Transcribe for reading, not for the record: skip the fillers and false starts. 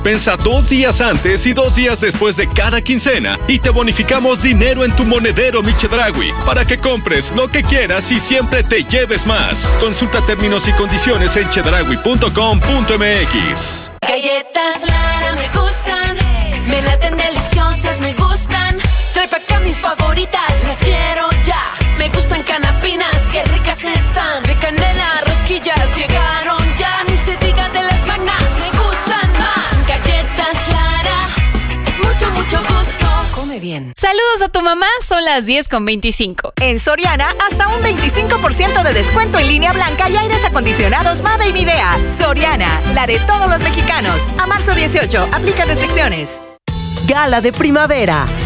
Pensa 2 días antes y 2 días después de cada quincena y te bonificamos dinero en tu monedero Mi Chedraui para que compres lo que quieras y siempre te lleves más. Consulta términos y condiciones en chedraui.com.mx. Galletas Lara me gustan, me laten deliciosas, me gustan. Trae pa' acá mis favoritas, las quiero ya. Me gustan canapinas, qué ricas están. De canela, rosquillas, llegaron ya. Ni se diga de las magnas, me gustan más. Galletas Lara, mucho gusto. Come bien. Saludos a tu mamá, son las 10:25. En Soriana, hasta un 25% de descuento en línea blanca y aires acondicionados Mave y Midea. Soriana, la de todos los mexicanos. A marzo 18, aplica restricciones. Gala de primavera.